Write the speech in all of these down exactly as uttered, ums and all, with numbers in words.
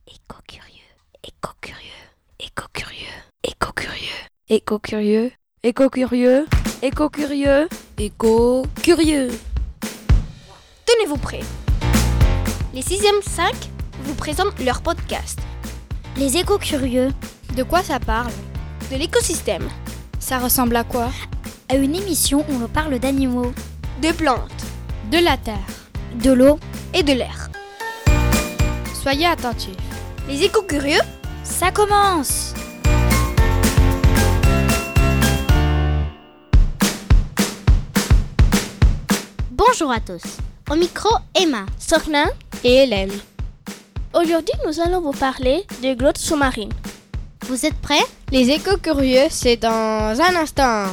Éco-curieux, éco-curieux, éco-curieux, éco-curieux, éco-curieux, éco-curieux, éco-curieux, éco-curieux. Tenez-vous prêts. Les sixième cinq vous présentent leur podcast. Les éco-curieux. De quoi ça parle? De l'écosystème. Ça ressemble à quoi? À une émission où l'on parle d'animaux, De plantes. De la terre. de l'eau. Et de l'air. Soyez attentifs. Les éco-curieux, Ça commence! Bonjour à tous. Au micro, Emma. Sorna. Et Hélène. Aujourd'hui, nous allons vous parler des grottes sous-marines. Vous êtes prêts? Les éco-curieux, c'est dans un instant.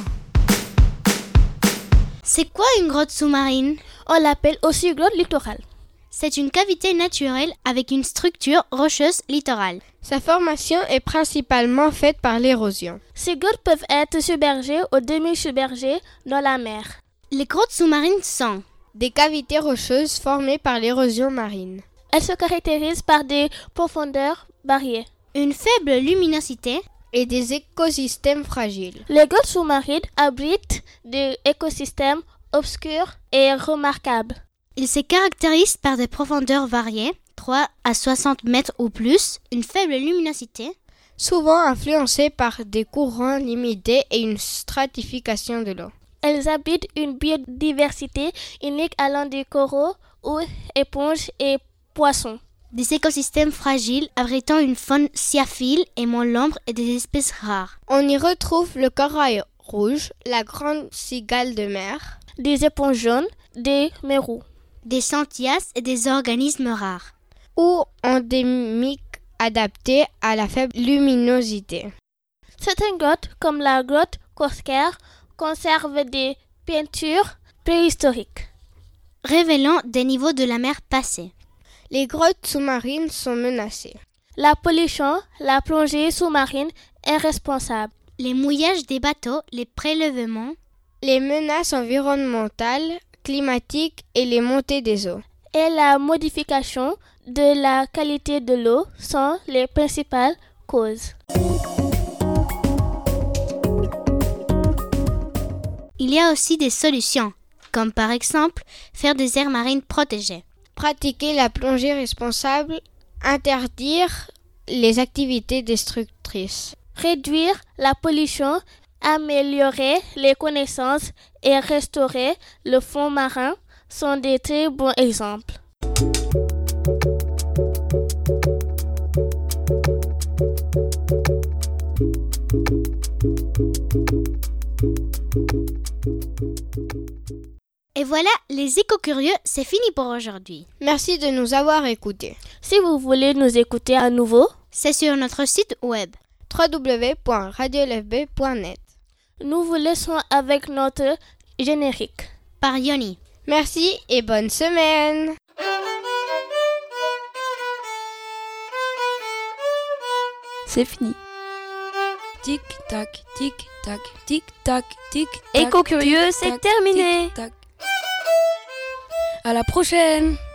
C'est quoi une grotte sous-marine? On l'appelle aussi grotte littorale. C'est une cavité naturelle avec une structure rocheuse littorale. Sa formation est principalement faite par l'érosion. Ces grottes peuvent être submergées ou demi-submergées dans la mer. Les grottes sous-marines sont Des cavités rocheuses formées par l'érosion marine. Elles se caractérisent par des profondeurs variées. une faible luminosité, Et des écosystèmes fragiles. Les grottes sous-marines abritent des écosystèmes obscurs et remarquables. ils se caractérisent par des profondeurs variées, trois à soixante mètres ou plus, une faible luminosité, Souvent influencées par des courants limités et une stratification de l'eau. Elles abritent une biodiversité unique allant des coraux aux éponges et poissons. des écosystèmes fragiles abritant une faune sciaphile aimant l'ombre et des espèces rares. On y retrouve le corail rouge, la grande cigale de mer, Des éponges jaunes, des mérous. Des sentias et des organismes rares. ou endémiques adaptés à la faible luminosité. Certaines grottes, comme la grotte Corsker, conservent des peintures préhistoriques. Révélant des niveaux de la mer passés. Les grottes sous-marines sont menacées. La pollution, la plongée sous-marine est responsable. Les mouillages des bateaux, les prélèvements, Les menaces environnementales, climatiques et les montées des eaux. Et la modification de la qualité de l'eau sont les principales causes. il y a aussi des solutions, comme par exemple faire des aires marines protégées. Pratiquer la plongée responsable, interdire les activités destructrices. Réduire la pollution, améliorer les connaissances et restaurer le fond marin sont des très bons exemples. Et voilà, les éco-curieux, c'est fini pour aujourd'hui. Merci de nous avoir écoutés. Si vous voulez nous écouter à nouveau, C'est sur notre site web. w w w point radio l f b point net. nous vous laissons avec notre générique. Par Yoni. Merci et bonne semaine. C'est fini. Tic tac, tic tac, tic tac, tic tac. Éco-curieux, c'est tic-tac, terminé. tic-tac. À la prochaine.